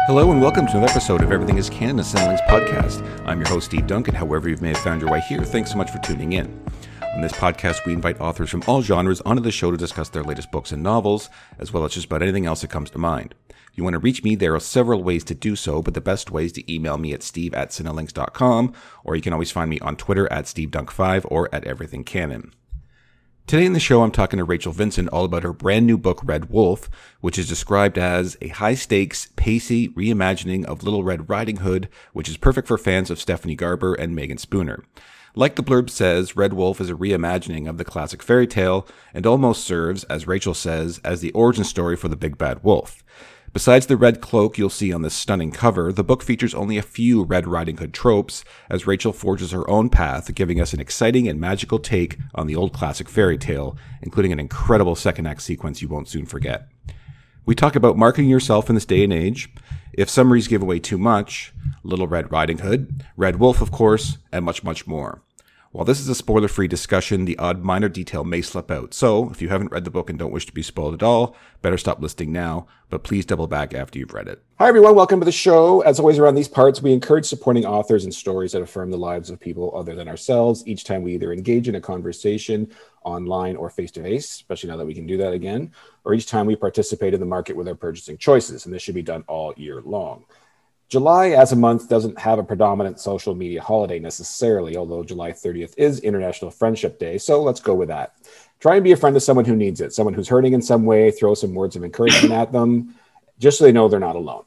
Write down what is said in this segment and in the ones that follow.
Hello and welcome to another episode of Everything is Canon, a Cinelinx podcast. I'm your host, Steve Duncan. However you may have found your way here, thanks so much for tuning in. On this podcast, we invite authors from all genres onto the show to discuss their latest books and novels, as well as just about anything else that comes to mind. If you want to reach me, there are several ways to do so, but the best way is to email me at steve@cinelinx.com, or you can always find me on Twitter at stevedunk5 or at everythingcanon. Today in the show, I'm talking to Rachel Vincent all about her brand new book, Red Wolf, which is described as a high-stakes, pacey reimagining of Little Red Riding Hood, which is perfect for fans of Stephanie Garber and Megan Spooner. Like the blurb says, Red Wolf is a reimagining of the classic fairy tale and almost serves, as Rachel says, as the origin story for the Big Bad Wolf. Besides the red cloak you'll see on this stunning cover, the book features only a few Red Riding Hood tropes as Rachel forges her own path, giving us an exciting and magical take on the old classic fairy tale, including an incredible second act sequence you won't soon forget. We talk about marketing yourself in this day and age, if summaries give away too much, Little Red Riding Hood, Red Wolf of course, and much, much more. While this is a spoiler-free discussion, the odd minor detail may slip out, so if you haven't read the book and don't wish to be spoiled at all, better stop listening now, but please double back after you've read it. Hi everyone, welcome to the show. As always around these parts, we encourage supporting authors and stories that affirm the lives of people other than ourselves. Each time we either engage in a conversation online or face-to-face, especially now that we can do that again, or each time we participate in the market with our purchasing choices, and this should be done all year long. July as a month doesn't have a predominant social media holiday necessarily, although July 30th is International Friendship Day, so let's go with that. Try and be a friend to someone who needs it, someone who's hurting in some way, throw some words of encouragement at them, just so they know they're not alone.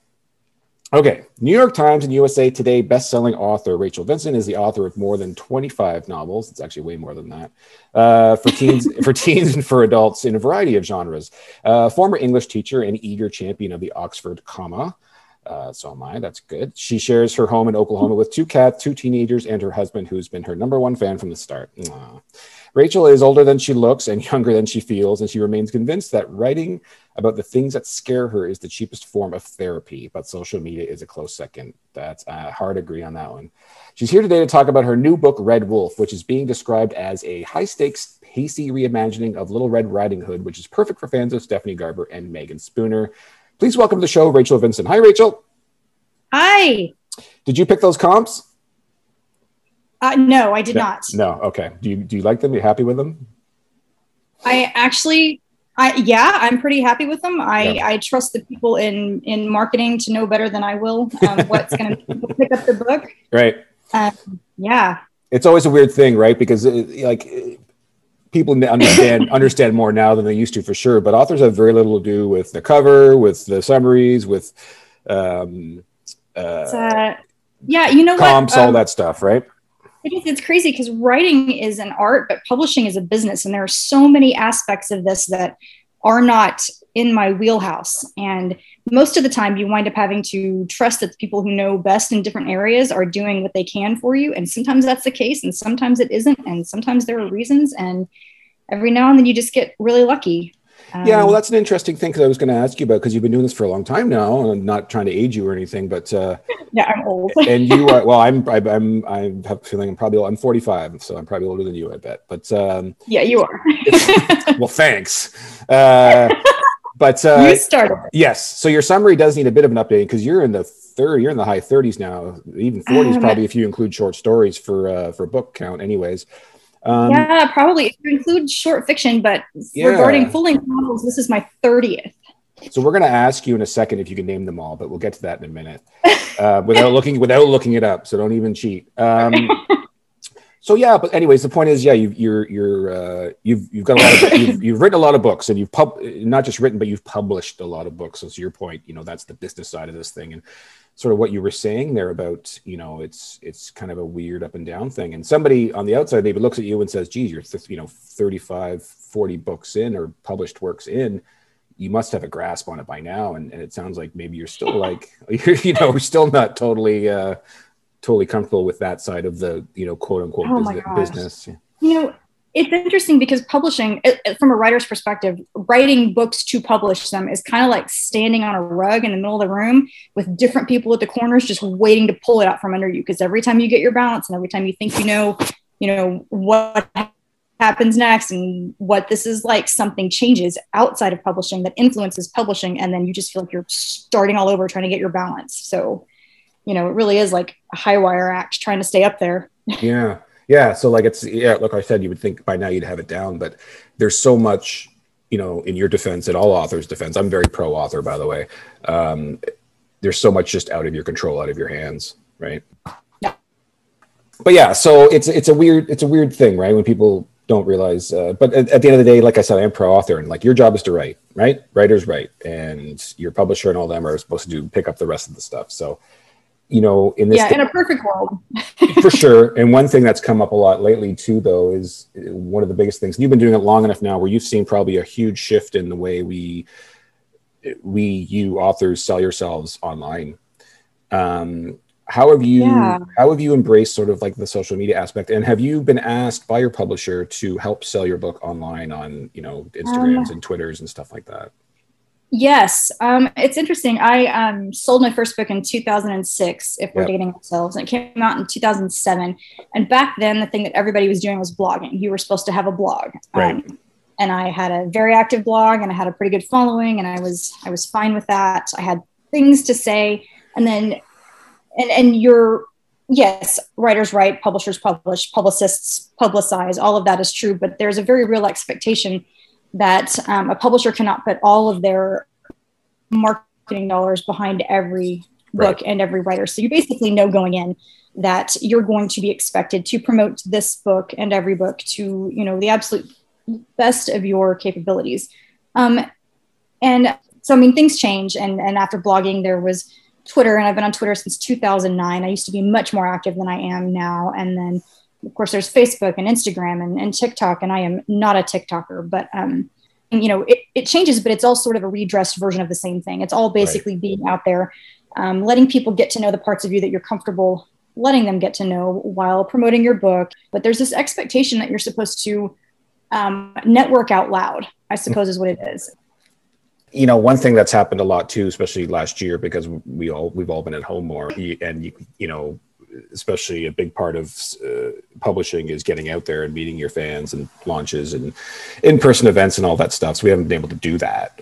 Okay, New York Times and USA Today best-selling author Rachel Vincent is the author of more than 25 novels. It's actually way more than that. For teens and for adults in a variety of genres. Former English teacher and eager champion of the Oxford comma. So am I. That's good. She shares her home in Oklahoma with two cats, two teenagers, and her husband, who's been her number one fan from the start. Aww. Rachel is older than she looks and younger than she feels, and she remains convinced that writing about the things that scare her is the cheapest form of therapy, but social media is a close second. That's hard agree on that one. She's here today to talk about her new book, Red Wolf, which is being described as a high-stakes, pacey reimagining of Little Red Riding Hood, which is perfect for fans of Stephanie Garber and Megan Spooner. Please welcome to the show, Rachel Vincent. Hi, Rachel. Hi. Did you pick those comps? No, I did not. No. Okay. Do you like them? You happy with them? I'm pretty happy with them. I trust the people in marketing to know better than I will what's going to pick up the book. Right. Yeah. It's always a weird thing, right? Because people understand more now than they used to, for sure. But authors have very little to do with the cover, with the summaries, with comps, all that stuff, right? It's crazy because writing is an art, but publishing is a business. And there are so many aspects of this that are not in my wheelhouse. And most of the time you wind up having to trust that the people who know best in different areas are doing what they can for you. And sometimes that's the case and sometimes it isn't. And sometimes there are reasons. And every now and then you just get really lucky. Yeah, well, that's an interesting thing because I was going to ask you about, because you've been doing this for a long time now, and I'm not trying to age you or anything, but yeah, I'm old. And you are, well, I have a feeling I'm 45, so I'm probably older than you, I bet. But yeah, you are. Well, thanks. But you started. Yes. So your summary does need a bit of an update because you're in the high 30s now, even 40s probably if you include short stories for book count, anyways. Yeah, probably if you include short fiction, but regarding full-length novels, this is my 30th. So we're going to ask you in a second if you can name them all, but we'll get to that in a minute without looking it up. So don't even cheat. So yeah, but anyways, the point is, you've got a lot of you've written a lot of books, and you've not just written, but you've published a lot of books. So to your point, that's the business side of this thing, and sort of what you were saying there about, it's kind of a weird up and down thing. And somebody on the outside maybe looks at you and says, geez, you're 35, 40 books in or published works in, you must have a grasp on it by now. And it sounds like maybe you're still we're still not totally comfortable with that side of the, quote unquote business. It's interesting because publishing, from a writer's perspective, writing books to publish them is kind of like standing on a rug in the middle of the room with different people at the corners just waiting to pull it out from under you. Because every time you get your balance and every time you think you know what happens next and what this is like, something changes outside of publishing that influences publishing. And then you just feel like you're starting all over trying to get your balance. So, it really is like a high wire act trying to stay up there. Yeah. Yeah. So like like I said, you would think by now you'd have it down, but there's so much, in your defense and all authors' defense. I'm very pro author, by the way. There's so much just out of your control, out of your hands. Right. Yeah. But yeah, so it's a weird thing, right? When people don't realize, but at the end of the day, like I said, I am pro author, and like your job is to write, right? Writers write, and your publisher and all them are supposed to pick up the rest of the stuff. So, in this, in a perfect world, for sure. And one thing that's come up a lot lately too, though, is one of the biggest things. And you've been doing it long enough now, where you've seen probably a huge shift in the way you authors sell yourselves online. How have you embraced sort of like the social media aspect, and have you been asked by your publisher to help sell your book online on Instagrams and Twitters and stuff like that? Yes. It's interesting. I sold my first book in 2006, if we're dating ourselves, and it came out in 2007. And back then, the thing that everybody was doing was blogging. You were supposed to have a blog. Right. And I had a very active blog, and I had a pretty good following, and I was fine with that. I had things to say, and then yes, writers write, publishers publish, publicists publicize, all of that is true, but there's a very real expectation that a publisher cannot put all of their marketing dollars behind every book and every writer. So you basically know going in that you're going to be expected to promote this book and every book to, the absolute best of your capabilities. And so, things change. And after blogging, there was Twitter, and I've been on Twitter since 2009. I used to be much more active than I am now. And then, of course, there's Facebook and Instagram and TikTok, and I am not a TikToker, but, it changes, but it's all sort of a redressed version of the same thing. It's all basically being out there, letting people get to know the parts of you that you're comfortable letting them get to know while promoting your book. But there's this expectation that you're supposed to network out loud, I suppose is what it is. One thing that's happened a lot too, especially last year, because we've all been at home more, and especially a big part of publishing is getting out there and meeting your fans and launches and in-person events and all that stuff. So we haven't been able to do that.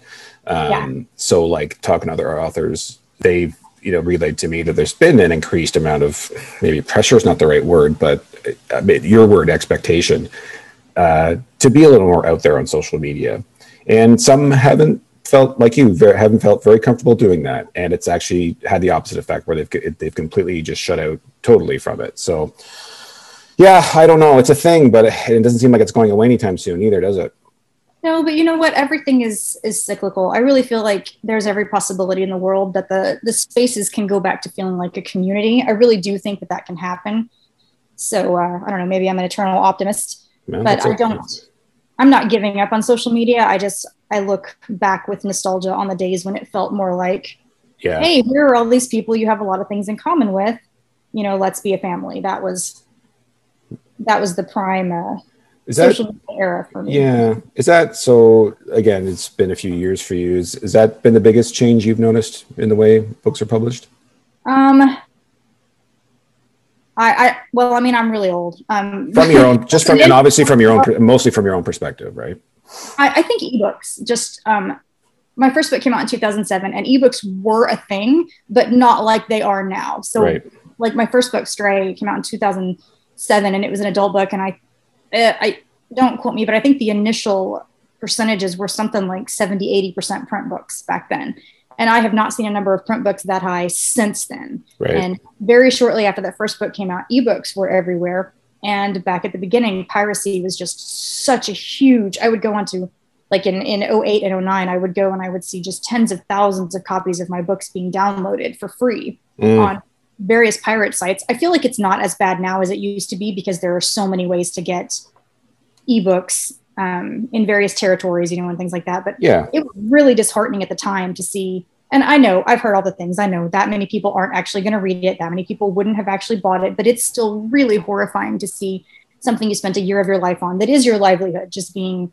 So like talking to other authors, they've relayed to me that there's been an increased amount of, maybe pressure is not the right word, but your word, expectation, to be a little more out there on social media. And some haven't felt like haven't felt very comfortable doing that, and it's actually had the opposite effect, where they've completely just shut out totally from it. So yeah, I don't know, it's a thing, but it doesn't seem like it's going away anytime soon either, does it? No, but you know what, everything is cyclical. I really feel like there's every possibility in the world that the spaces can go back to feeling like a community. I really do think that can happen. So I don't know, maybe I'm an eternal optimist, but I'm not giving up on social media. I look back with nostalgia on the days when it felt more like, hey, here are all these people you have a lot of things in common with, let's be a family. That was the prime social media era for me. Yeah. Is that, so again, it's been a few years for you. Has that been the biggest change you've noticed in the way books are published? I'm really old. From your own, and obviously from your own, mostly from your own perspective, right? I think ebooks just, my first book came out in 2007, and ebooks were a thing, but not like they are now. So like my first book, Stray, came out in 2007, and it was an adult book. And I don't quote me, but I think the initial percentages were something like 70-80% print books back then. And I have not seen a number of print books that high since then. Right. And very shortly after that first book came out, ebooks were everywhere. And back at the beginning, piracy was just such a huge, I would go on to, like in 08 and 09, I would go and I would see just tens of thousands of copies of my books being downloaded for free on various pirate sites. I feel like it's not as bad now as it used to be, because there are so many ways to get ebooks in various territories, and things like that. But it was really disheartening at the time to see. And I know, I've heard all the things. I know that many people aren't actually going to read it. That many people wouldn't have actually bought it. But it's still really horrifying to see something you spent a year of your life on, that is your livelihood, just being.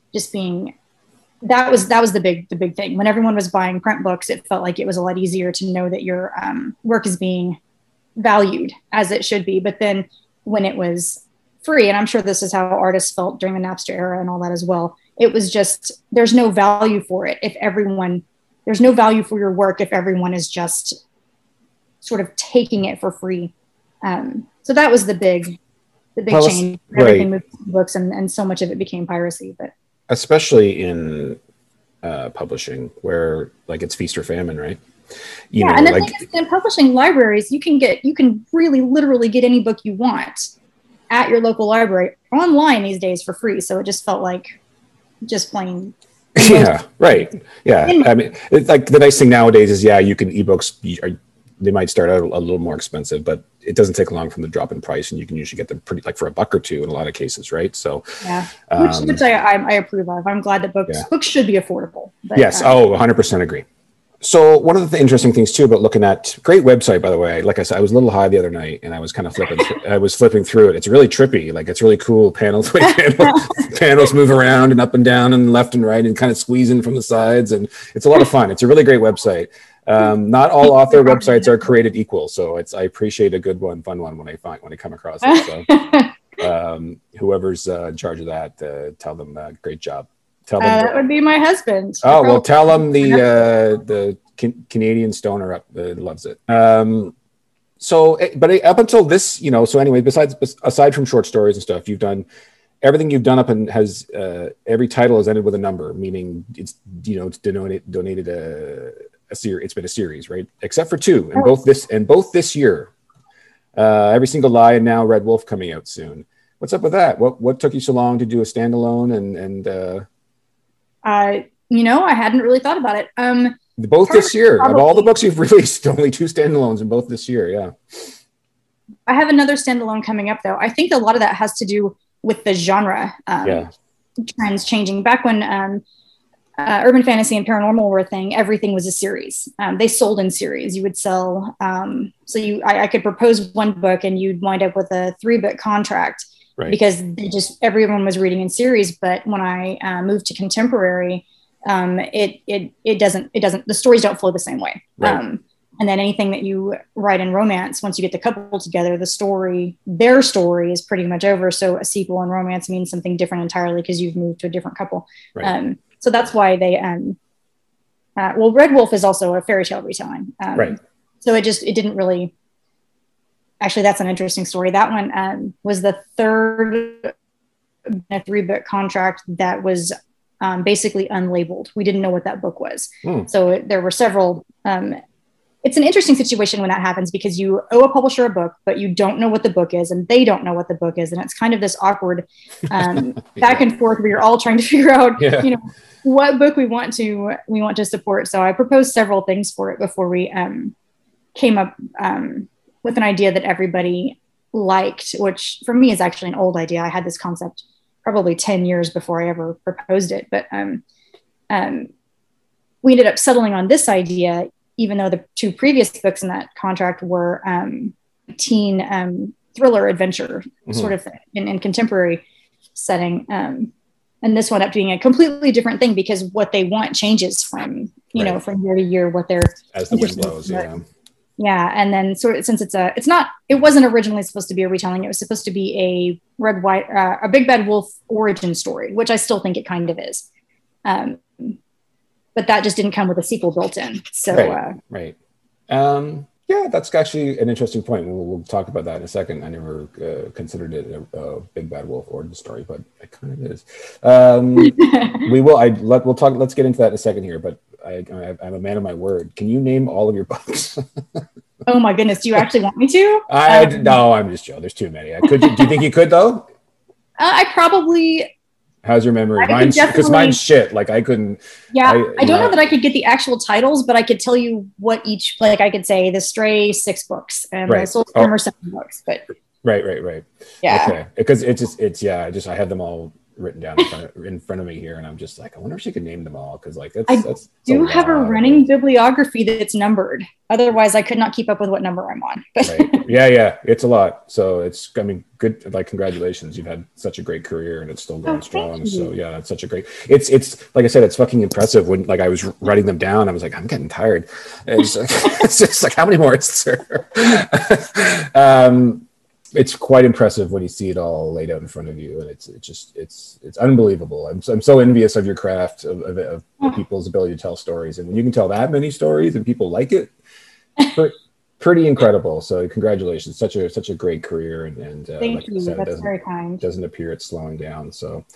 That was the big thing. When everyone was buying print books, it felt like it was a lot easier to know that your work is being valued as it should be. But then when it was free. And I'm sure this is how artists felt during the Napster era and all that as well. It was just, there's no value for it there's no value for your work if everyone is just sort of taking it for free. So that was the big change. Everything moved to books, and so much of it became piracy. But especially in publishing, where like it's feast or famine, right? And the thing is, in publishing libraries, you can really literally get any book you want at your local library online these days for free. So it just felt like just plain. Yeah, right. Yeah, I mean, it's like the nice thing nowadays is, you can ebooks. They might start out a little more expensive, but it doesn't take long from the drop in price, and you can usually get them pretty like for $1 or $2 in a lot of cases, right? So which I approve of. I'm glad that books should be affordable. But, yes, 100% agree. So one of the interesting things too about looking at great website, by the way, like I said, I was a little high the other night and I was kind of flipping through it. It's really trippy. Like it's really cool panels, panels move around and up and down and left and right and kind of squeezing from the sides. And it's a lot of fun. It's a really great website. Not all author websites are created equal. So I appreciate a good one, fun one when I come across it. So whoever's in charge of that, tell them great job. Tell them that would be my husband. Oh, well, tell them the Canadian stoner up loves it. But up until this, so anyway, aside from short stories and stuff, everything you've done up and has every title has ended with a number, meaning it's donated a series. It's been a series, right? Except for 2, and both this year. Every Single Lie and now Red Wolf coming out soon. What's up with that? What took you so long to do a standalone and I hadn't really thought about it. Both this year. Of all the books you've released, only 2 standalones in both this year. Yeah. I have another standalone coming up, though. I think a lot of that has to do with the genre trends changing. Back when urban fantasy and paranormal were a thing, everything was a series. They sold in series. You would sell. I could propose one book and you'd wind up with a 3-book contract. Right. Because everyone was reading in series. But when I moved to contemporary, it doesn't, the stories don't flow the same way. Right. And then anything that you write in romance, once you get the couple together, their story is pretty much over. So a sequel in romance means something different entirely because you've moved to a different couple. Right. So that's why they, Red Wolf is also a fairy tale retelling. Right. So it didn't really. Actually, that's an interesting story. That one was the third 3-book contract that was basically unlabeled. We didn't know what that book was. So there were several. It's an interesting situation when that happens because you owe a publisher a book, but you don't know what the book is and they don't know what the book is. And it's kind of this awkward back and forth where you're all trying to figure out, what book we want to support. So I proposed several things for it before we came up with an idea that everybody liked, which for me is actually an old idea. I had this concept probably 10 years before I ever proposed it. But we ended up settling on this idea, even though the 2 previous books in that contract were teen thriller adventure sort of thing in contemporary setting. And this wound up being a completely different thing because what they want changes from, from year to year, what they're as the wind blows. Yeah. And then since it wasn't originally supposed to be a retelling. It was supposed to be a Big Bad Wolf origin story, which I still think it kind of is. But that just didn't come with a sequel built in. So, right. Yeah, that's actually an interesting point. We'll talk about that in a second. I never considered it a Big Bad Wolf origin story, but it kind of is. We will. We'll talk. Let's get into that in a second here. But I'm a man of my word. Can you name all of your books? Oh my goodness! Do you actually want me to? No, I'm just joking. There's too many. Do you think you could though? I probably. How's your memory? Because mine's shit. Like I couldn't. Yeah, I don't know that I could get the actual titles, but I could tell you what each. Like I could say The Stray 6 books and The Soulstormer 7 books. But right. Yeah. Okay. Because I have them all written down in front of me here, and I'm just like, I wonder if she could name them all because like that's do have a running bibliography that's numbered. Otherwise, I could not keep up with what number I'm on. Right. Yeah, it's a lot. So good. Like, congratulations, you've had such a great career, and it's still going strong. So yeah, it's such a great. It's like I said, it's fucking impressive. When like I was writing them down, I was like, I'm getting tired. It's just like how many more is there? It's quite impressive when you see it all laid out in front of you, and it's unbelievable. I'm so envious of your craft, of people's ability to tell stories, and when you can tell that many stories and people like it, pretty incredible. So congratulations, such a great career, and Thank like you. I said, That's very kind. Doesn't appear it's slowing down. So,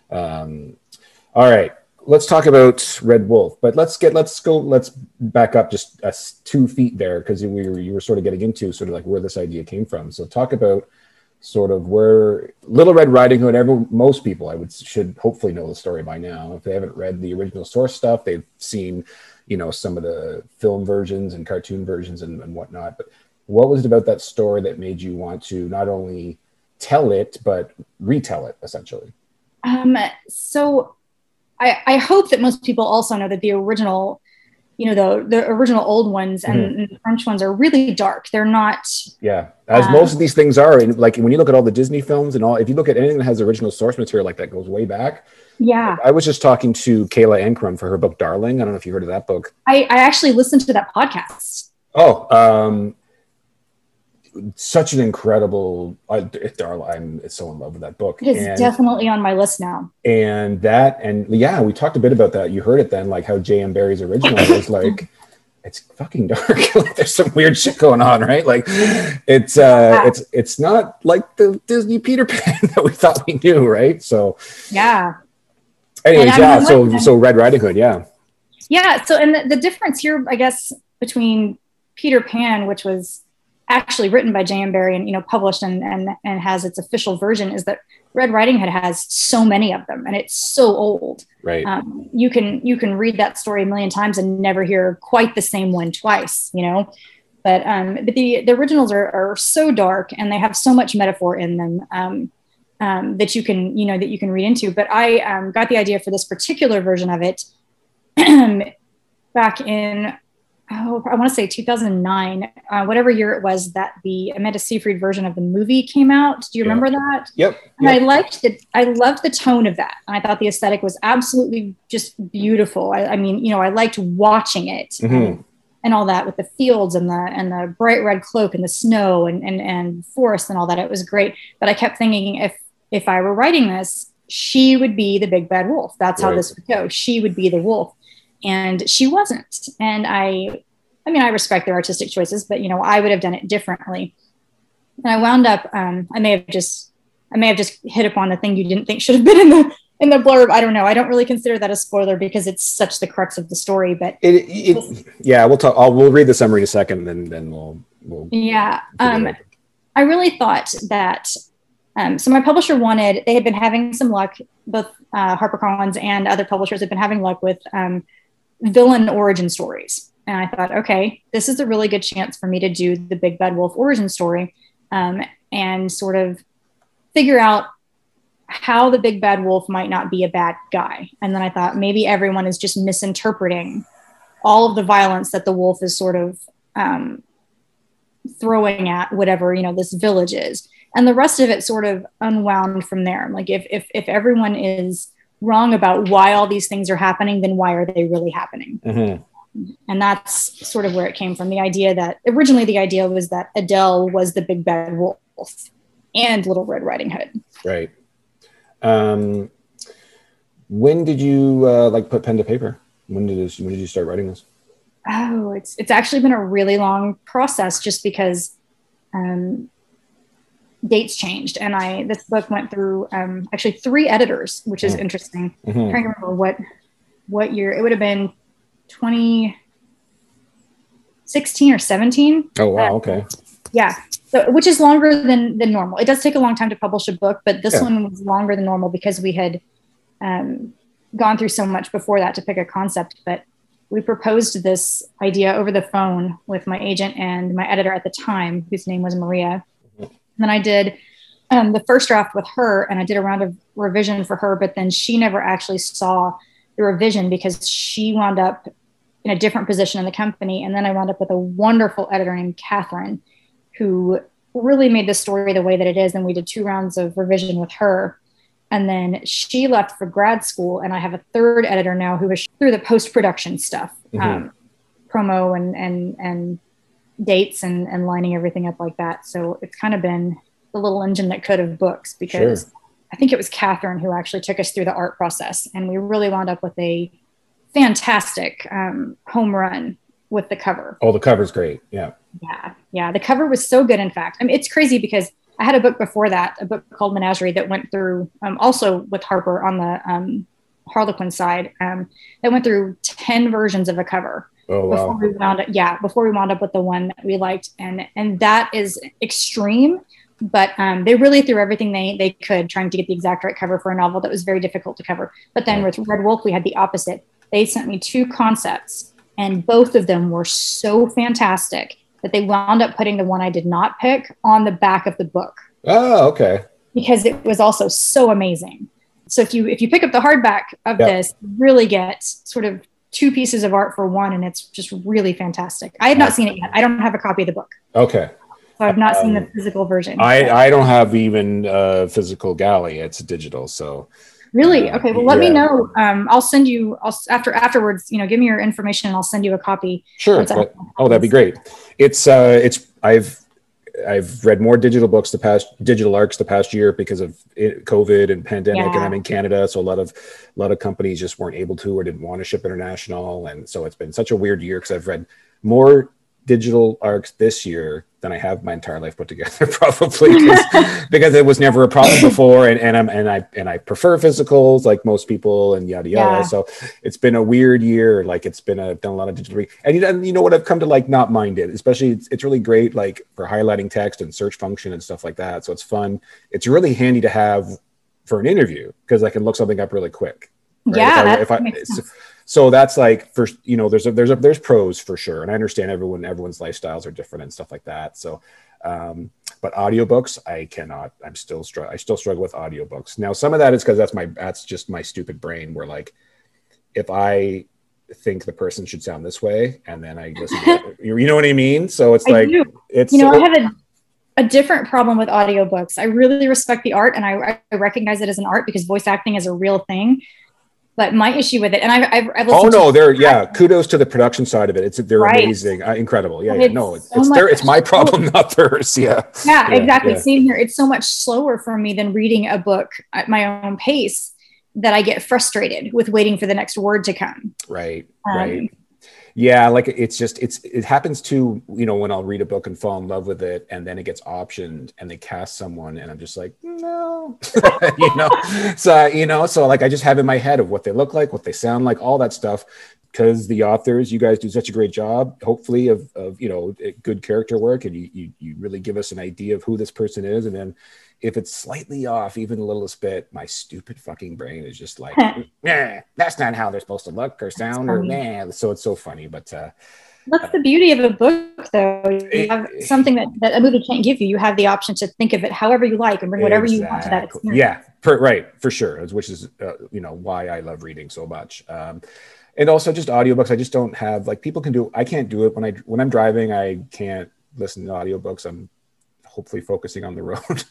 all right. Let's talk about Red Wolf, but let's back up just 2 feet there, because you were sort of getting into sort of like where this idea came from. So talk about sort of where Little Red Riding Hood. Most people should hopefully know the story by now. If they haven't read the original source stuff, they've seen, some of the film versions and cartoon versions and whatnot. But what was it about that story that made you want to not only tell it but retell it, essentially? So I hope that most people also know that the original, the original old ones and the French ones are really dark. They're not. Yeah, as most of these things are. And like when you look at all the Disney films and all, if you look at anything that has original source material like that goes way back. Yeah. I was just talking to Kayla Ankrum for her book, Darling. I don't know if you heard of that book. I actually listened to that podcast. Oh, such an incredible Darla. I'm so in love with that book. It is definitely on my list now. And yeah, we talked a bit about that. You heard it then, like how J.M. Barrie's original was like, it's fucking dark. Like there's some weird shit going on, right? Like it's not like the Disney Peter Pan that we thought we knew, right? So yeah. Anyways, so Red Riding Hood, yeah. Yeah. So and the difference here, I guess, between Peter Pan, which was actually written by J.M. Barrie and published and has its official version, is that Red Riding Hood has so many of them and it's so old. Right. You can read that story a million times and never hear quite the same one twice, But the originals are so dark and they have so much metaphor in them that you can read into. But I got the idea for this particular version of it back in I want to say 2009, whatever year it was that the Amanda Seyfried version of the movie came out. Do you remember that? Yep. And I liked it. I loved the tone of that. And I thought the aesthetic was absolutely just beautiful. I mean, I liked watching it and all that with the fields and the bright red cloak and the snow and forest and all that. It was great. But I kept thinking if I were writing this, she would be the big bad wolf. That's how this would go. She would be the wolf. And she wasn't. And I respect their artistic choices, but I would have done it differently. And I wound up, I may have just hit upon the thing you didn't think should have been in the blurb. I don't know. I don't really consider that a spoiler because it's such the crux of the story. But we'll talk. We'll read the summary in a second, and then we'll. Yeah. I really thought that. So my publisher they had been having some luck. Both HarperCollins and other publishers had been having luck with villain origin stories. And I thought, okay, this is a really good chance for me to do the big bad wolf origin story and sort of figure out how the big bad wolf might not be a bad guy. And then I thought maybe everyone is just misinterpreting all of the violence that the wolf is sort of throwing at whatever, this village is. And the rest of it sort of unwound from there. Like if everyone is wrong about why all these things are happening, then why are they really happening? And that's sort of where it came from. The idea was that Adele was the big bad wolf and Little Red Riding Hood. Right. When did you put pen to paper? When did you start writing this? Oh, it's actually been a really long process just because dates changed. And this book went through actually 3 editors, which is interesting. I'm trying to remember what year. It would have been 2016 or 17. Oh, wow. Okay. Yeah. So, which is longer than normal. It does take a long time to publish a book, but this one was longer than normal because we had gone through so much before that to pick a concept. But we proposed this idea over the phone with my agent and my editor at the time, whose name was Maria. And then I did the first draft with her, and I did a round of revision for her, but then she never actually saw the revision because she wound up in a different position in the company. And then I wound up with a wonderful editor named Catherine, who really made the story the way that it is. And we did 2 rounds of revision with her. And then she left for grad school. And I have a 3rd editor now who is through the post-production stuff, promo and dates and lining everything up like that. So it's kind of been the little engine that could of books, because Sure. I think it was Catherine who actually took us through the art process, and we really wound up with a fantastic home run with the cover. Oh, the cover's great. Yeah. Yeah. The cover was so good. In fact, I mean, it's crazy because I had a book before that, a book called Menagerie, that went through also with Harper on the Harlequin side, that went through 10 versions of a cover. Oh, wow. Before we wound up with the one that we liked. And that is extreme, but they really threw everything they could trying to get the exact right cover for a novel that was very difficult to cover. But then with Red Wolf, we had the opposite. They sent me 2 concepts, and both of them were so fantastic that they wound up putting the one I did not pick on the back of the book. Oh, okay. Because it was also so amazing. So if you pick up the hardback of this, you really get sort of 2 pieces of art for one, and it's just really fantastic. I have not seen it yet. I don't have a copy of the book. Okay. So I've not seen the physical version. I don't have even physical galley. It's digital. So really? Okay. Well, let me know. I'll send you afterwards, give me your information and I'll send you a copy. Sure. That'd be great. I've read more digital arcs the past year because of COVID and pandemic, and I'm in Canada. So a lot of companies just weren't able to or didn't want to ship international. And so it's been such a weird year because I've read more digital arcs this year than I have my entire life put together, probably because it was never a problem before, and I prefer physicals like most people, and yada yada. Yeah. So it's been a weird year. Like it's been done a lot of digital and you know what, I've come to like not mind it, especially it's really great like for highlighting text and search function and stuff like that. So it's fun. It's really handy to have for an interview because I can look something up really quick. Right? Yeah. So that's like first, there's pros for sure. And I understand everyone's lifestyles are different and stuff like that. So, but audiobooks, I still struggle with audiobooks. Now, some of that is because that's just my stupid brain where like, if I think the person should sound this way and then I listen to it, you know what I mean? So it's I have a different problem with audiobooks. I really respect the art and I recognize it as an art because voice acting is a real thing. But my issue with it, and I've kudos to the production side of it. They're amazing, incredible. It's my problem, not theirs. Yeah, exactly. Same here. It's so much slower for me than reading a book at my own pace that I get frustrated with waiting for the next word to come. Right. Yeah, like it happens too, when I'll read a book and fall in love with it and then it gets optioned and they cast someone and I'm just like, no, so like I just have in my head of what they look like, what they sound like, all that stuff, because the authors, you guys do such a great job, hopefully of good character work, and you really give us an idea of who this person is. And then if it's slightly off, even the littlest bit, my stupid fucking brain is just like, nah, that's not how they're supposed to look or sound, or nah. So it's so funny, but that's the beauty of a book, though. You have something that a movie can't give you. You have the option to think of it however you like and bring whatever you want to that experience. Yeah, for sure. Which is why I love reading so much. And also just audiobooks. I just don't have people can do. I can't do it when I'm driving. I can't listen to audiobooks. I'm hopefully focusing on the road.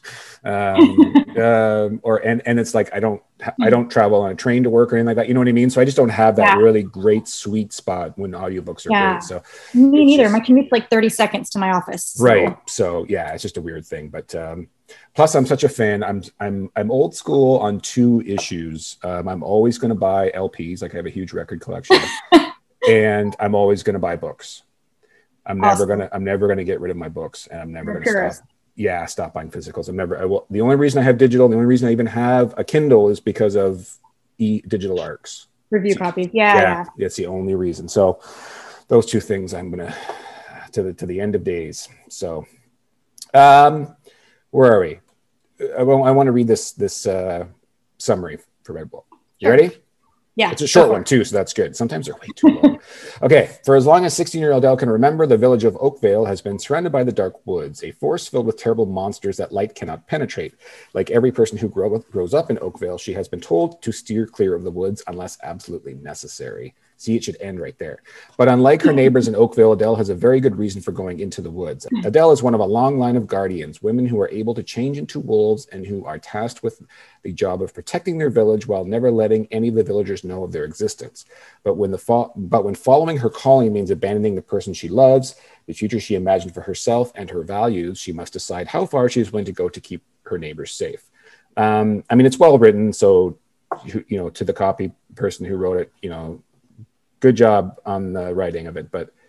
And it's like I don't travel on a train to work or anything like that. You know what I mean? So I just don't have that really great sweet spot when audiobooks are great. So me neither. My commute's like 30 seconds to my office. So. Right. So yeah, it's just a weird thing. But plus I'm such a fan. I'm old school on 2 issues. I'm always going to buy LPs. Like I have a huge record collection and I'm always going to buy books. I'm never gonna get rid of my books, and I'm never gonna stop buying physicals. The only reason I have digital, the only reason I even have a Kindle is because of digital arcs. Review copies. Yeah. That's the only reason. So those 2 things I'm gonna to the end of days. So where are we? I want to read this summary for Red Wolf. You ready? Yeah. It's a short one too, so that's good. Sometimes they're way too long. Okay. For as long as 16-year-old Elle can remember, the village of Oakvale has been surrounded by the dark woods, a forest filled with terrible monsters that light cannot penetrate. Like every person who grows up in Oakvale, she has been told to steer clear of the woods unless absolutely necessary. See, it should end right there. But unlike her neighbors in Oakville, Adele has a very good reason for going into the woods. Adele is one of a long line of guardians, women who are able to change into wolves and who are tasked with the job of protecting their village while never letting any of the villagers know of their existence. But when following her calling means abandoning the person she loves, the future she imagined for herself, and her values, she must decide how far she is willing to go to keep her neighbors safe. I mean, it's well written, so to the copy person who wrote it, good job on the writing of it. But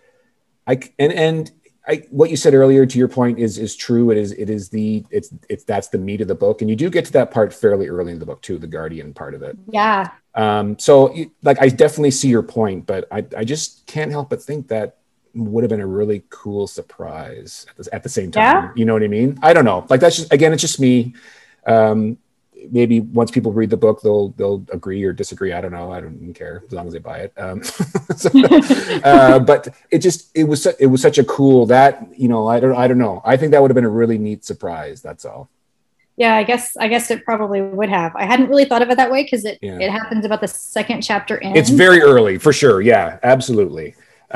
what you said earlier, to your point, is true. That's the meat of the book, and you do get to that part fairly early in the book too, the Guardian part of it. Yeah. So I definitely see your point, but I just can't help but think that would have been a really cool surprise at the same time. Yeah. You know what I mean? I don't know. Like, that's just, again, it's just me. Maybe once people read the book, they'll agree or disagree. I don't know. I don't even care as long as they buy it. But it was such a cool that, I don't know. I think that would have been a really neat surprise. That's all. Yeah, I guess it probably would have. I hadn't really thought of it that way because it happens about the second chapter in. It's very early for sure. Yeah, absolutely.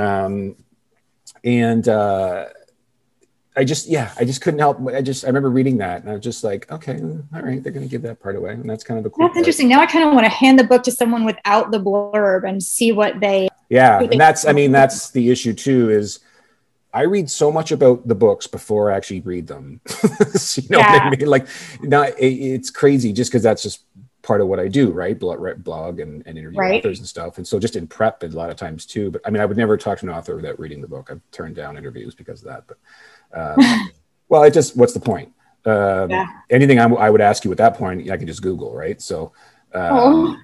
I just couldn't help. I remember reading that and I was just like, okay, all right, they're going to give that part away. And that's kind of a cool That's part. interesting. Now I kind of want to hand the book to someone without the blurb and see what they. Yeah. And that's the issue too, is I read so much about the books before I actually read them. What I mean? Like, it's crazy just because that's just part of what I do, right? Blog and interview authors and stuff. And so just in prep a lot of times too, but I mean, I would never talk to an author without reading the book. I've turned down interviews because of that, but well, what's the point? Anything I would ask you at that point, I could just Google, right? So, right,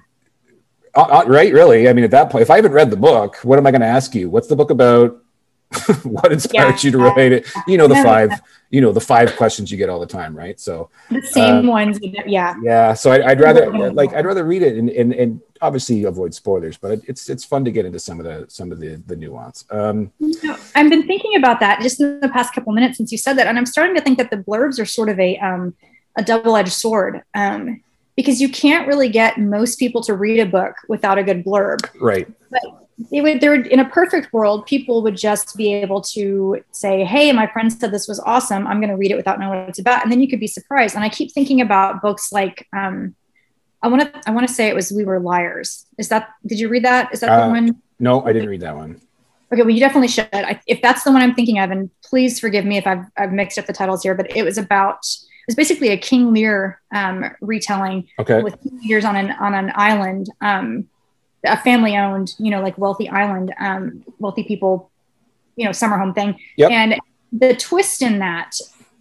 really. I mean, at that point, if I haven't read the book, what am I going to ask you? What's the book about? What inspired you to write it? The five questions you get all the time, right? So the same ones. Yeah. So I'd rather read it and obviously avoid spoilers, but it's fun to get into some of the nuance. I've been thinking about that just in the past couple minutes since you said that, and I'm starting to think that the blurbs are sort of a double-edged sword, because you can't really get most people to read a book without a good blurb, right? But in a perfect world, people would just be able to say, hey, my friend said this was awesome, I'm going to read it without knowing what it's about. And then you could be surprised. And I keep thinking about books like, I want to say it was We Were Liars. Did you read that? Is that the one? No, I didn't read that one. Okay. Well, you definitely should. If that's the one I'm thinking of, and please forgive me if I've mixed up the titles here, but it was basically a King Lear retelling with years on an island, a family owned, like wealthy island, wealthy people, summer home thing. Yep. And the twist in that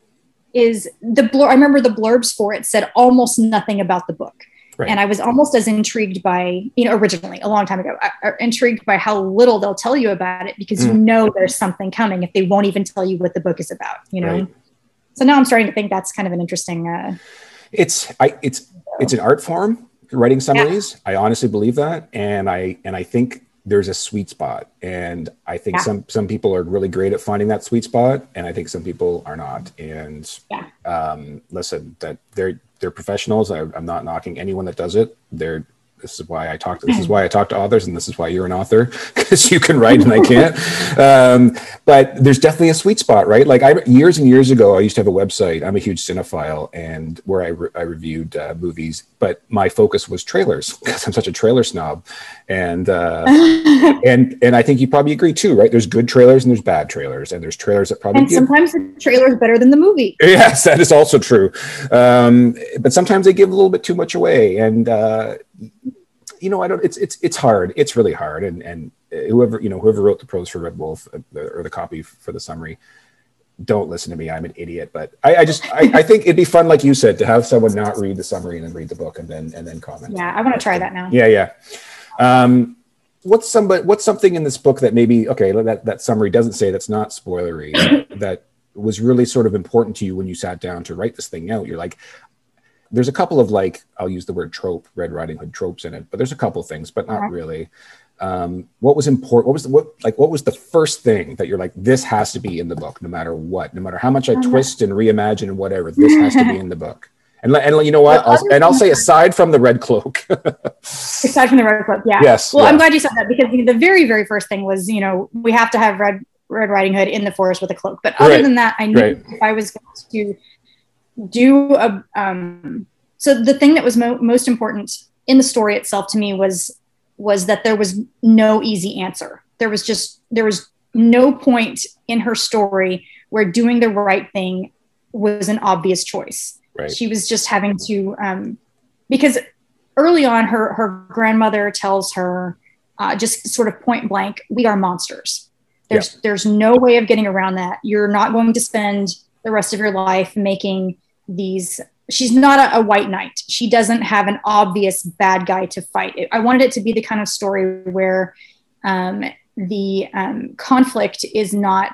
is I remember the blurbs for it said almost nothing about the book. Right. And I was almost as intrigued by, originally a long time ago, intrigued by how little they'll tell you about it, because there's something coming if they won't even tell you what the book is about, Right. So now I'm starting to think that's kind of an interesting. It's an art form. Writing summaries. Yeah. I honestly believe that. And I think there's a sweet spot. And I think some people are really great at finding that sweet spot. And I think some people are not. And listen, that they're professionals. I'm not knocking anyone that does it. This is why I talk to authors, and this is why you're an author, because you can write and I can't. But there's definitely a sweet spot, right? Like years and years ago, I used to have a website. I'm a huge cinephile, and where I reviewed movies, but my focus was trailers because I'm such a trailer snob. And and I think you probably agree too, right? There's good trailers and there's bad trailers, and there's trailers that probably sometimes the trailer is better than the movie. Yes, that is also true. But sometimes they give a little bit too much away, and it's hard. It's really hard. And whoever wrote the prose for Red Wolf or the copy for the summary, don't listen to me. I'm an idiot. But I think it'd be fun, like you said, to have someone not read the summary and then read the book and then comment. Yeah, I want to try that now. Yeah. What's something in this book that maybe, that summary doesn't say, that's not spoilery, that was really sort of important to you when you sat down to write this thing out? You're like, there's a couple of, I'll use the word trope, Red Riding Hood tropes in it, but there's a couple things, but not really. What was important? What was the first thing that you're like, this has to be in the book, no matter what, no matter how much I twist and reimagine and whatever, this has to be in the book. And you know what? I'll say, aside from the red cloak. Aside from the red cloak, yeah. Yes. Well, I'm glad you said that, because the very, very first thing was, we have to have Red Riding Hood in the forest with a cloak. But other than that, I knew if I was going to do so the thing that was most important in the story itself to me was was that there was no easy answer. There was no point in her story where doing the right thing was an obvious choice. Right. She was just having to, because early on, her grandmother tells her, just sort of point blank, we are monsters. There's no way of getting around that. You're not going to spend the rest of your life making these. She's not a white knight. She doesn't have an obvious bad guy to fight. I wanted it to be the kind of story where the conflict is not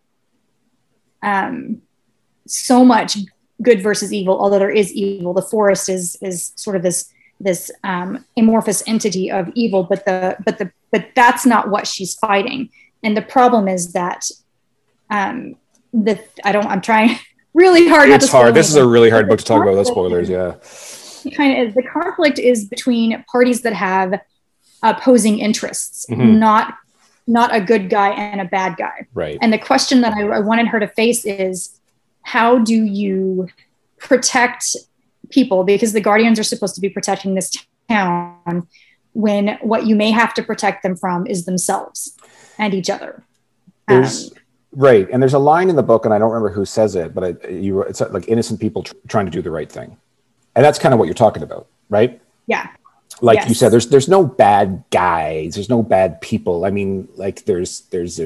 so much good versus evil, although there is evil. The forest is sort of this amorphous entity of evil, but that's not what she's fighting. And the problem is that I'm trying really hard. It's hard. This is a really hard book to talk about without spoilers. Yeah. Kind of, the conflict is between parties that have opposing interests, not a good guy and a bad guy. Right. And the question that I wanted her to face is, how do you protect people? Because the Guardians are supposed to be protecting this town, when what you may have to protect them from is themselves and each other. Right. And there's a line in the book, and I don't remember who says it, but it's like innocent people trying to do the right thing. And that's kind of what you're talking about, right? Yeah. Like you said, there's no bad guys. There's no bad people. I mean, like there's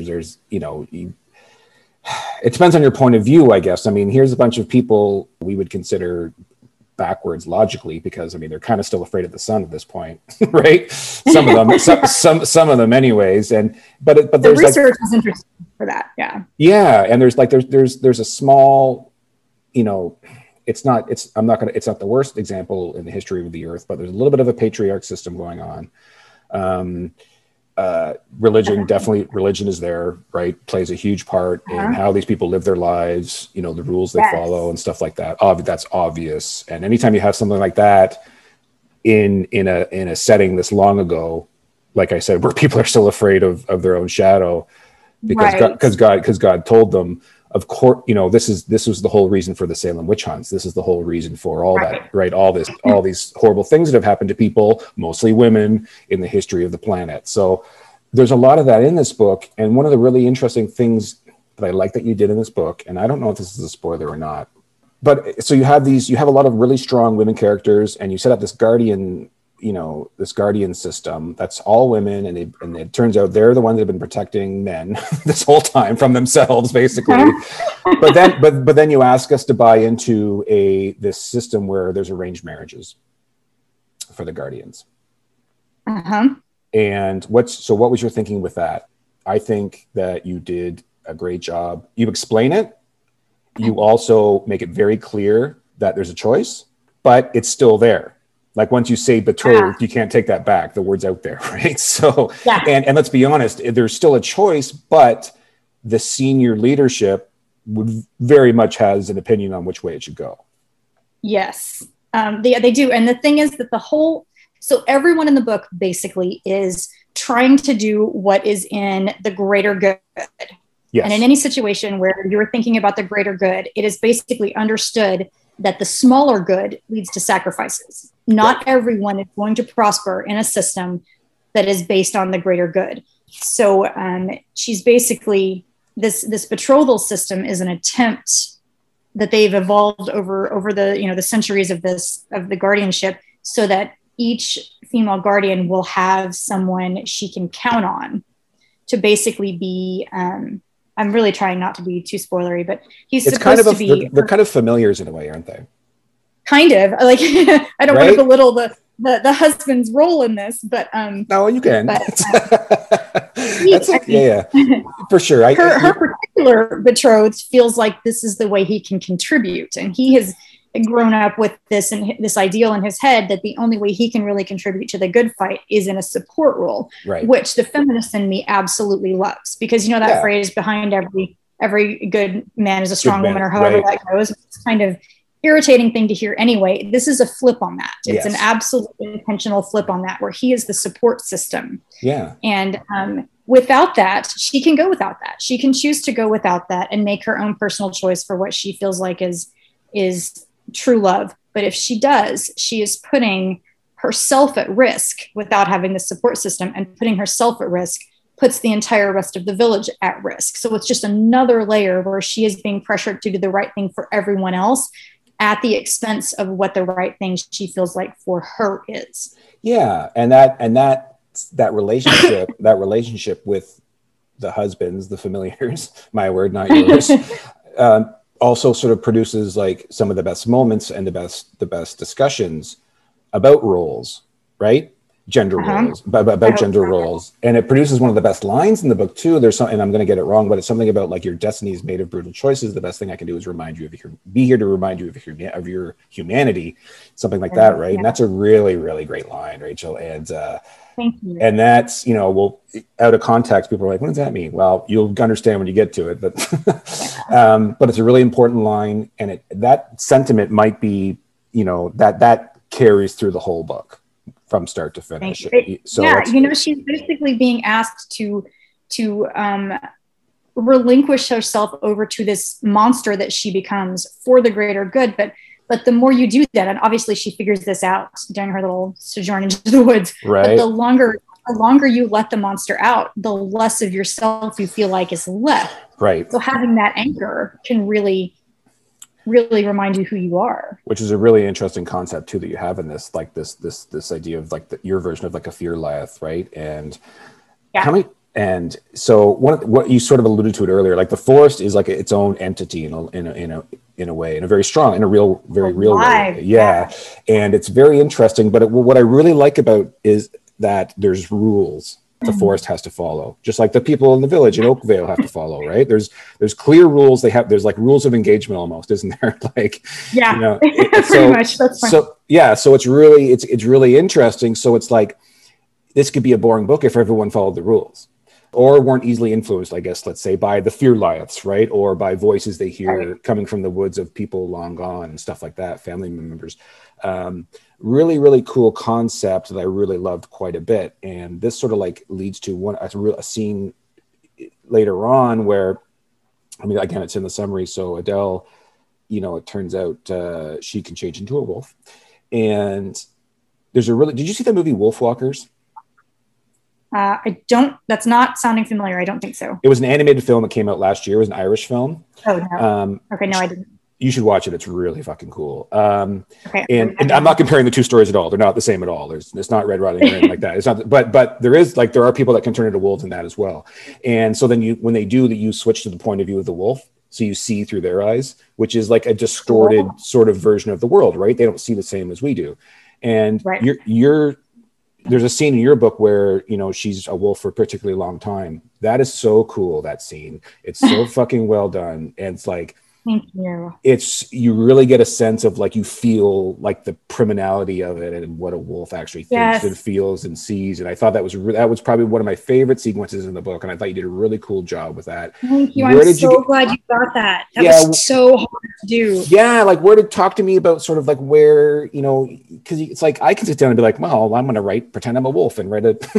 it depends on your point of view, I guess. I mean, here's a bunch of people we would consider backwards logically, because I mean, they're kind of still afraid of the sun at this point, right? Some of them, some of them anyways. But the there's research is interesting for that. Yeah. Yeah. And there's a small, it's not the worst example in the history of the earth, but there's a little bit of a patriarch system going on. Religion is there, right? Plays a huge part in how these people live their lives, the rules they follow and stuff like that. That's obvious. And anytime you have something like that in a setting this long ago, like I said, where people are still afraid of their own shadow, because God told them, of course, this was the whole reason for the Salem witch hunts. This is the whole reason for all that, right? All these horrible things that have happened to people, mostly women, in the history of the planet. So there's a lot of that in this book. And one of the really interesting things that I like that you did in this book, and I don't know if this is a spoiler or not, but so you have a lot of really strong women characters, and you set up this guardian system that's all women, and it turns out they're the ones that have been protecting men this whole time from themselves, basically. but then you ask us to buy into this system where there's arranged marriages for the Guardians. And what was your thinking with that? I think that you did a great job. You explain it. You also make it very clear that there's a choice, but it's still there. Like once you say betrothed, you can't take that back. The word's out there, right? So, and let's be honest, there's still a choice, but the senior leadership very much has an opinion on which way it should go. Yes, they do. And the thing is that so everyone in the book basically is trying to do what is in the greater good. Yes. And in any situation where you're thinking about the greater good, it is basically understood that the smaller good leads to sacrifices. Not everyone is going to prosper in a system that is based on the greater good. So she's basically, this betrothal system is an attempt that they've evolved over the centuries of the guardianship, so that each female guardian will have someone she can count on to basically be, I'm really trying not to be too spoilery, but he's supposed to be. They're kind of familiars in a way, aren't they? Kind of. Like, I don't want to belittle the husband's role in this, but no, you can. But, for sure. Her particular betrothed feels like this is the way he can contribute, and he has grown up with this and this ideal in his head that the only way he can really contribute to the good fight is in a support role, which the feminist in me absolutely loves, because that phrase, behind every good man is a strong woman, or however that goes. It's kind of irritating thing to hear anyway. This is a flip on that. It's an absolute intentional flip on that, where he is the support system. Yeah. And without that, she can go without that. She can choose to go without that and make her own personal choice for what she feels like is true love. But if she does, she is putting herself at risk without having the support system, and putting herself at risk puts the entire rest of the village at risk. So it's just another layer where she is being pressured to do the right thing for everyone else at the expense of what the right thing she feels like for her is. Yeah. And that relationship with the husbands, the familiars, my word, not yours, also sort of produces like some of the best moments and the best discussions about roles, right? Gender roles, about gender roles. And it produces one of the best lines in the book too. There's something, and I'm going to get it wrong, but it's something about like, your destiny is made of brutal choices. The best thing I can do is be here to remind you of your humanity, something like that. Right. Yeah. And that's a really, really great line, Rachel. And, thank you. And that's, well, out of context, people are like, what does that mean? Well, you'll understand when you get to it, but, but it's a really important line. And that sentiment might be, that carries through the whole book from start to finish. So yeah, she's basically being asked to relinquish herself over to this monster that she becomes for the greater good. But the more you do that, and obviously she figures this out during her little sojourn into the woods, right? But the longer you let the monster out, the less of yourself you feel like is left. Right. So having that anchor can really remind you who you are. Which is a really interesting concept too that you have in this, like this idea of like your version of like a fear-lith, right? And and so what you sort of alluded to it earlier, like the forest is like its own entity in a way, in a very strong, in a very real way. Yeah. And it's very interesting. But what I really like about is that there's rules the forest has to follow, just like the people in the village in Oakvale have to follow, right? There's clear rules. There's like rules of engagement almost, isn't there? Like, pretty much. That's fine. So it's really interesting. So it's like, this could be a boring book if everyone followed the rules or weren't easily influenced, I guess, let's say, by the fear-liths, right? Or by voices they hear coming from the woods of people long gone and stuff like that, family members. Really, really cool concept that I really loved quite a bit. And this sort of like leads to a scene later on where, I mean, again, it's in the summary. So Adele, it turns out she can change into a wolf. And did you see the movie Wolfwalkers? That's not sounding familiar. I don't think so. It was an animated film that came out last year. It was an Irish film. Oh, no. Okay, no, I didn't. You should watch it. It's really fucking cool. Okay. And I'm not comparing the two stories at all. They're not the same at all. It's not Red Riding Hood like that. It's not, but there are people that can turn into wolves in that as well. And so then when they do that, you switch to the point of view of the wolf. So you see through their eyes, which is like a distorted sort of version of the world, right? They don't see the same as we do. And there's a scene in your book where, she's a wolf for a particularly long time. That is so cool, that scene. It's so fucking well done. And it's like, thank you. You really get a sense of like, you feel like the criminality of it and what a wolf actually thinks and feels and sees. And I thought that was probably one of my favorite sequences in the book. And I thought you did a really cool job with that. Thank you. I'm so glad you got that. That was so hard to do. Yeah. Like talk to me about sort of like where, cause it's like, I can sit down and be like, well, I'm going to pretend I'm a wolf and write it.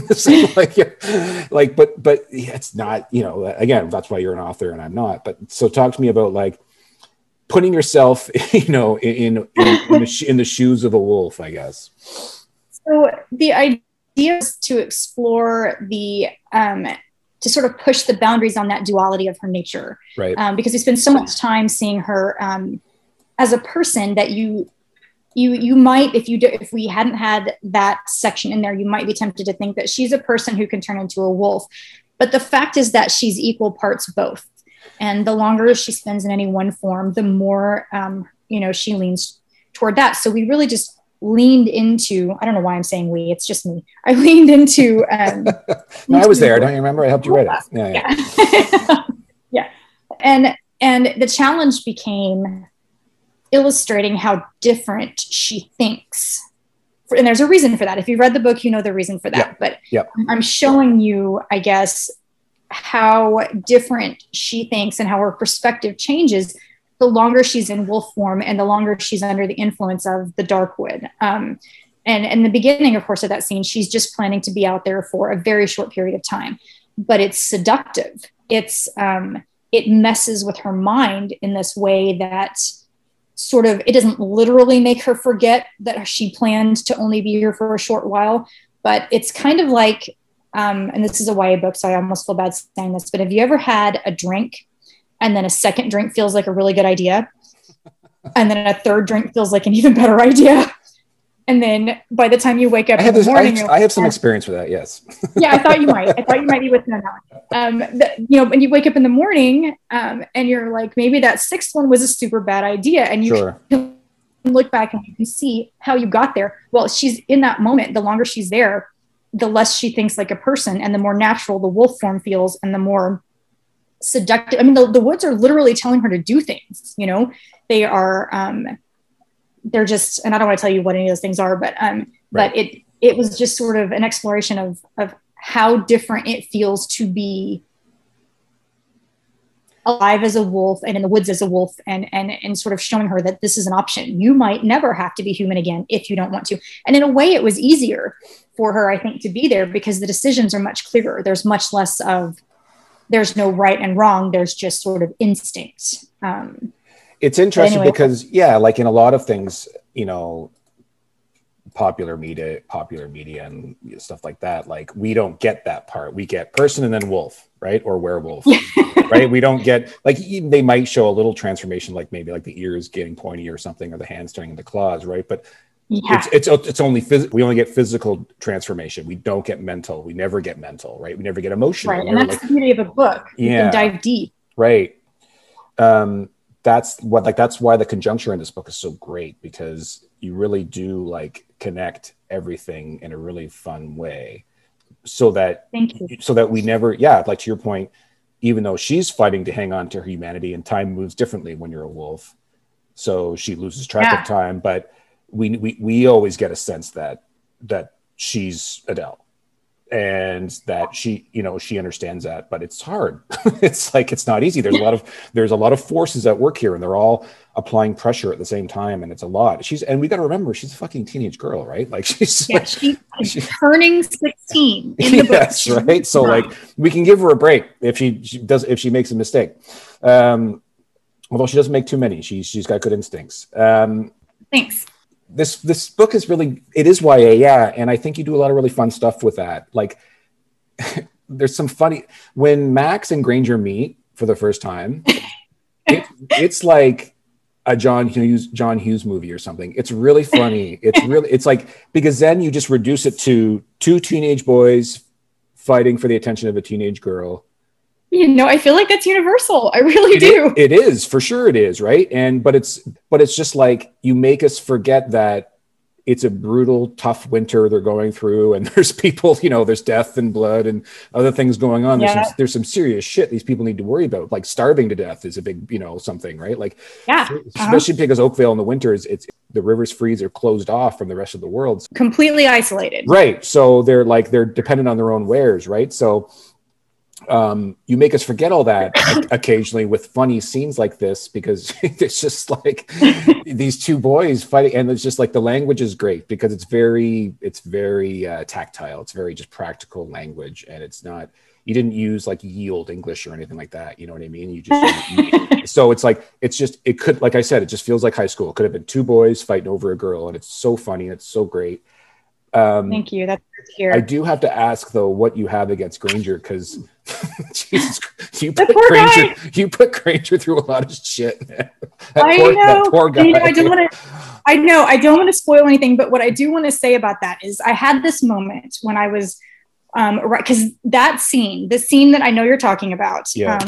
But it's not, again, that's why you're an author and I'm not. But so talk to me about like, putting yourself, in the shoes of a wolf, I guess. So the idea is to explore to sort of push the boundaries on that duality of her nature, right? Because we spend so much time seeing her as a person that you might, if we hadn't had that section in there, you might be tempted to think that she's a person who can turn into a wolf. But the fact is that she's equal parts both. And the longer she spends in any one form, the more, she leans toward that. So we really just leaned into, I don't know why I'm saying we, it's just me. I leaned into. No, I was there. Don't you remember? I helped you write it. Yeah. Yeah. And the challenge became illustrating how different she thinks. And there's a reason for that. If you read the book, you know the reason for that. But I'm showing you, I guess, how different she thinks and how her perspective changes the longer she's in wolf form and the longer she's under the influence of the Darkwood. And in the beginning, of course, of that scene, she's just planning to be out there for a very short period of time, but it's seductive. It messes with her mind in this way that sort of, it doesn't literally make her forget that she planned to only be here for a short while, but it's kind of like, and this is a YA book, so I almost feel bad saying this, but have you ever had a drink and then a second drink feels like a really good idea? And then a third drink feels like an even better idea. And then by the time you wake up in the morning, I have some experience with that. Yes. Yeah, I thought you might be with me on that one. When you wake up in the morning, and you're like, maybe that sixth one was a super bad idea, and you can look back and you can see how you got there. Well, she's in that moment. The longer she's there, the less she thinks like a person, and the more natural the wolf form feels, and the more seductive. I mean, the woods are literally telling her to do things. They are. They're just, and I don't want to tell you what any of those things are, but it was just sort of an exploration of how different it feels to be alive as a wolf and in the woods as a wolf, and sort of showing her that this is an option. You might never have to be human again if you don't want to. And in a way, it was easier for her, I think, to be there because the decisions are much clearer. There's much less of, there's no right and wrong. There's just sort of instinct. It's interesting because, like in a lot of things, popular media and stuff like that, like we don't get that part. We get person and then wolf, right? Or werewolf, right? We don't get, like, they might show a little transformation, like maybe like the ears getting pointy or something, or the hands turning into claws, right? But it's only we only get physical transformation. We don't get mental. We never get mental, right? We never get emotional. Right, and that's the beauty of a book. You can dive deep. Right. That's why the conjuncture in this book is so great, because you really do like connect everything in a really fun way, so that we never, like to your point, even though she's fighting to hang on to her humanity, and time moves differently when you're a wolf, so she loses track of time, but we always get a sense that she's Adele, and that she understands that, but it's hard. It's like, it's not easy. There's a lot of forces at work here, and they're all applying pressure at the same time, and it's a lot. And we got to remember, she's a fucking teenage girl, right? Like she's turning 16 in the book. Yes, right. So like, we can give her a break if she makes a mistake. Although she doesn't make too many. She's got good instincts. Thanks. This book is really, it is YA, and I think you do a lot of really fun stuff with that. Like, there's some funny, when Max and Granger meet for the first time, it's like a John Hughes movie or something. It's really funny. It's like, because then you just reduce it to two teenage boys fighting for the attention of a teenage girl. I feel like that's universal. I really do. It is, for sure it is, right? But it's just like, you make us forget that it's a brutal, tough winter they're going through, and there's people, there's death and blood and other things going on. There's some serious shit these people need to worry about. Like starving to death is a big, something, right? Like, especially because Oakvale in the winter it's the rivers freeze, are closed off from the rest of the world. Completely isolated. Right. So they're dependent on their own wares, right? So you make us forget all that occasionally with funny scenes like this, because it's just like these two boys fighting, and it's just like, the language is great because it's very tactile. It's very just practical language, and it's not, you didn't use like yield English or anything like that. You know what I mean? So it's like, it could, like I said, it just feels like high school. It could have been two boys fighting over a girl, and it's so funny. It's so great. Thank you. That's here. I do have to ask though, what you have against Granger, because Jesus, you put Granger through a lot of shit. That poor guy. I don't want to spoil anything, but what I do want to say about that is, I had this moment when I was because the scene that I know you're talking about,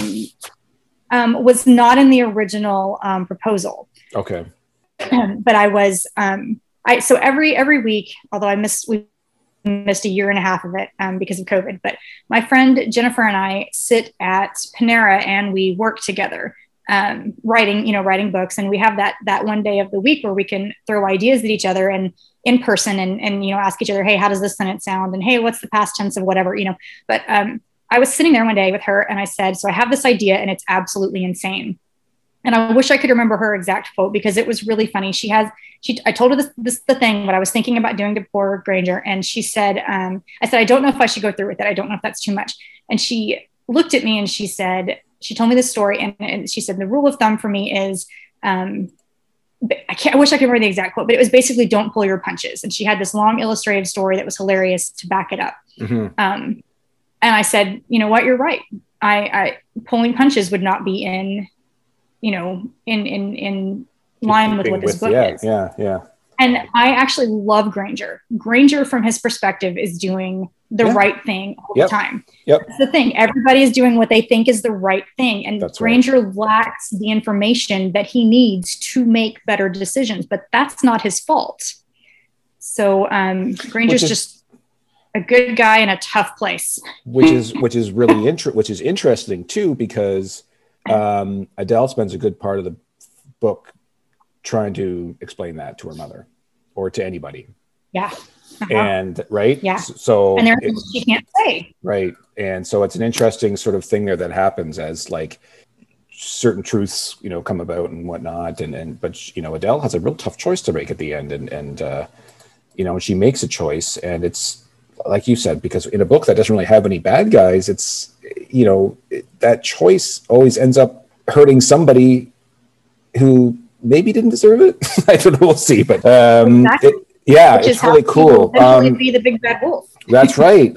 was not in the original proposal. Okay. But I was so every week, although we missed a year and a half of it because of COVID, but my friend Jennifer and I sit at Panera and we work together, writing books. And we have that one day of the week where we can throw ideas at each other and in person and ask each other, hey, how does this sentence sound? And hey, what's the past tense of whatever, but I was sitting there one day with her and I said, so I have this idea and it's absolutely insane. And I wish I could remember her exact quote because it was really funny. I told her this the thing, what I was thinking about doing to poor Granger. And she said, I said, I don't know if I should go through with it. I don't know if that's too much. And she looked at me and she told me this story. And she said, the rule of thumb for me is I wish I could remember the exact quote, but it was basically don't pull your punches. And she had this long illustrative story that was hilarious to back it up. And I said, you know what, you're right. I pulling punches would not be in line with what this book is. Yeah. And I actually love Granger. Granger, from his perspective, is doing the right thing all the time. That's the thing. Everybody is doing what they think is the right thing. And Granger lacks the information that he needs to make better decisions, but that's not his fault. So Granger's just a good guy in a tough place. Which is really interesting too, because Adele spends a good part of the book trying to explain that to her mother or to anybody. And so and there's she can't say. Right. And so it's an interesting sort of thing there that happens as like certain truths, come about and whatnot. But Adele has a real tough choice to make at the end. And she makes a choice, and it's like you said, because in a book that doesn't really have any bad guys, it's, that choice always ends up hurting somebody who maybe didn't deserve it. I don't know. We'll see. But it's really cool. Be the big bad wolf. That's right.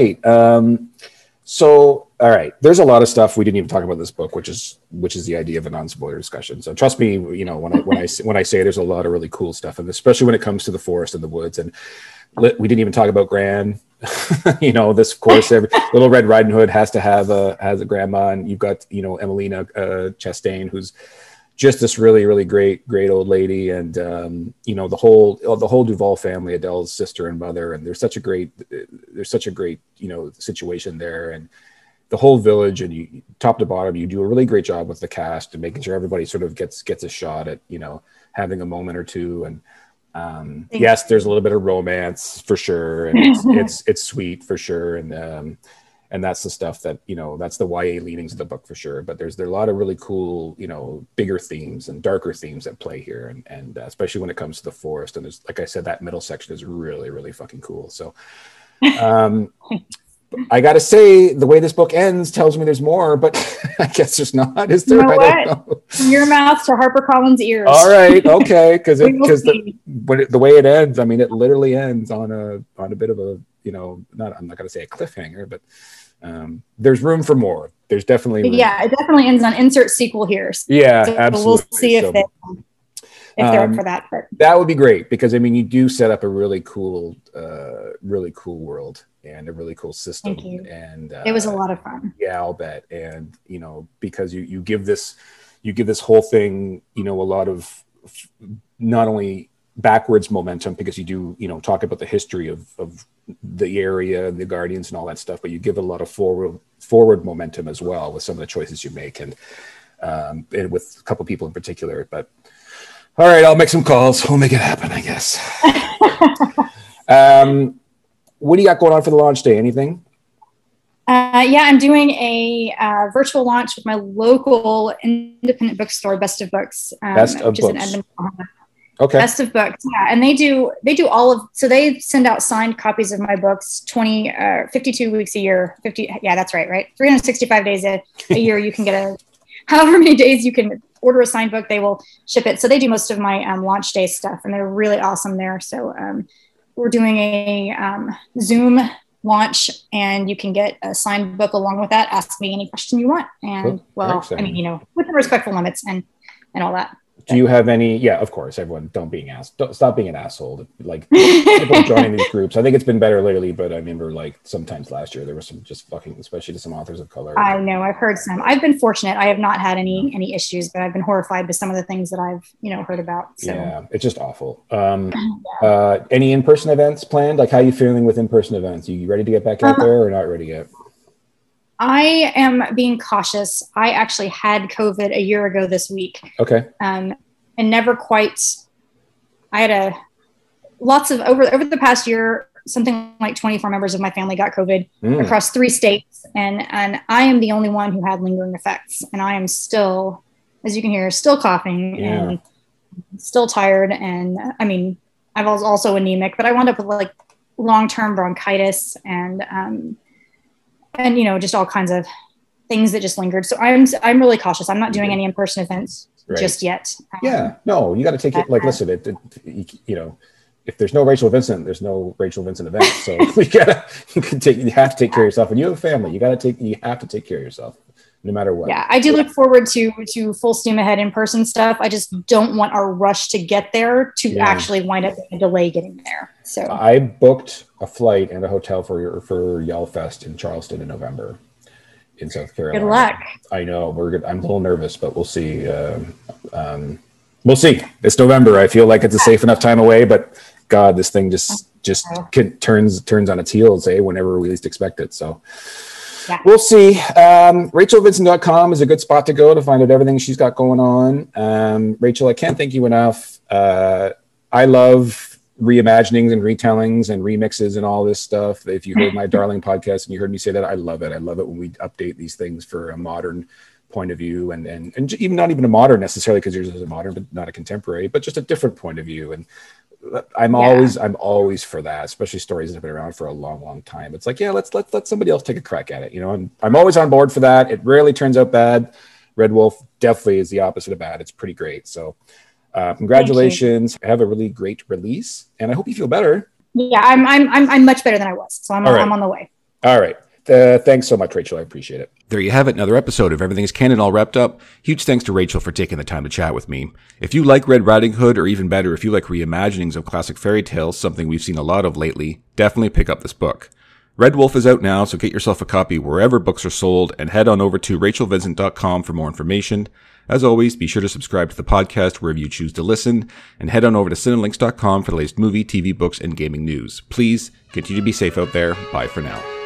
So, all right, there's a lot of stuff we didn't even talk about this book, which is the idea of a non-spoiler discussion. So trust me, when I say there's a lot of really cool stuff, and especially when it comes to the forest and the woods. And we didn't even talk about Gran. This, of course, every Little Red Riding Hood has a grandma, and you've got Emelina Chastain, who's just this really, really great old lady. And the whole Duval family, Adele's sister and mother, and there's such a great situation there, and the whole village, and you top to bottom, you do a really great job with the cast and making sure everybody sort of gets a shot at having a moment or two. And yes, there's a little bit of romance for sure, and it's sweet for sure, and that's the stuff that that's the YA leanings of the book for sure. But there are a lot of really cool bigger themes and darker themes at play here, and especially when it comes to the forest. And there's, like I said, that middle section is really, really fucking cool. So I gotta say, the way this book ends tells me there's more, but I guess there's not. Is there? I don't know. From your mouth to HarperCollins' ears. All right, okay, because the way it ends, I mean, it literally ends on a bit of a I'm not gonna say a cliffhanger, but there's room for more. There's definitely room. Yeah, it definitely ends on insert sequel here. Yeah, so absolutely. We'll see if they're up for that. But that would be great, because I mean, you do set up a really cool world and a really cool system. Thank you. And it was a lot of fun. Yeah, I'll bet. And because you give this whole thing a lot of not only backwards momentum, because you do talk about the history of the area and the Guardians and all that stuff, but you give it a lot of forward momentum as well with some of the choices you make, and with a couple people in particular. But all right, I'll make some calls. We'll make it happen, I guess. What do you got going on for the launch day? Anything? I'm doing a virtual launch with my local independent bookstore, Best of Books, Best of which Books. is in Edmonton. Okay. Best of Books, yeah, and they do so they send out signed copies of my books 52 weeks a year. 50, yeah, that's right, 365 days a year. You can get however many days you can order a signed book, they will ship it. So they do most of my launch day stuff, and they're really awesome there. So we're doing a Zoom launch, and you can get a signed book along with that. Ask me any question you want, and I mean, with the respectful limits and all that. Do you have any? Yeah, of course. Everyone, don't stop being an asshole. Like people joining these groups. I think it's been better lately, but I remember like sometimes last year there was some just fucking, especially to some authors of color. I know. I've heard some. I've been fortunate. I have not had any issues, but I've been horrified by some of the things that I've heard about. So. Yeah, it's just awful. Any in-person events planned? Like, how are you feeling with in-person events? You ready to get back out there or not ready yet? I am being cautious. I actually had COVID a year ago this week. Okay. And never quite. I had lots of over the past year, something like 24 members of my family got COVID across 3 states, and I am the only one who had lingering effects, and I am still, as you can hear, still coughing and still tired, and I mean, I was also anemic, but I wound up with like long-term bronchitis and just all kinds of things that just lingered. So I'm really cautious. I'm not doing any in-person events just yet. Yeah, no, you got to take it. Like, listen, if there's no Rachel Vincent, there's no Rachel Vincent event. So you have to take care of yourself. When you have a family, you have to take care of yourself, no matter what. Yeah, I do look forward to full steam ahead in-person stuff. I just don't want our rush to get there to actually wind up being a delay getting there. So I booked a flight and a hotel for YALLFest in Charleston in November in South Carolina. Good luck. I know I'm a little nervous, but we'll see. We'll see. It's November. I feel like it's a safe enough time away, but God, this thing just turns on its heels, whenever we least expect it. So we'll see. RachelVincent.com is a good spot to go to find out everything she's got going on. Rachel, I can't thank you enough. I love reimaginings and retellings and remixes and all this stuff. If you heard my Darling podcast and you heard me say that, I love it. I love it when we update these things for a modern point of view and even not even a modern necessarily, because yours is a modern but not a contemporary, but just a different point of view. And I'm always for that, especially stories that have been around for a long time. It's like, let's let somebody else take a crack at it, and I'm always on board for that. It rarely turns out bad. Red Wolf definitely is the opposite of bad. It's pretty great. So congratulations. Have a really great release, and I hope you feel better. Yeah, I'm much better than I was, so I'm on the way. All right. Thanks so much, Rachel. I appreciate it. There you have it, another episode of Everything is Canon all wrapped up. Huge thanks to Rachel for taking the time to chat with me. If you like Red Riding Hood, or even better, if you like reimaginings of classic fairy tales, something we've seen a lot of lately, definitely pick up this book. Red Wolf is out now, so get yourself a copy wherever books are sold, and head on over to rachelvincent.com for more information. As always, be sure to subscribe to the podcast wherever you choose to listen, and head on over to cinelinks.com for the latest movie, TV, books, and gaming news. Please continue to be safe out there. Bye for now.